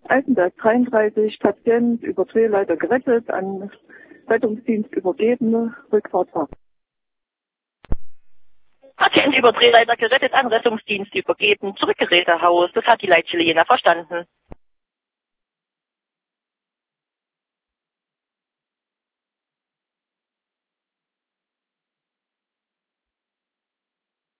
Altenberg 33, Patient über Drehleiter gerettet, an Rettungsdienst übergeben, Rückfahrtfahrt. Patient über Drehleiter gerettet, an Rettungsdienst übergeben, Zurückgerätehaus. Das hat die Leitstelle Jena verstanden.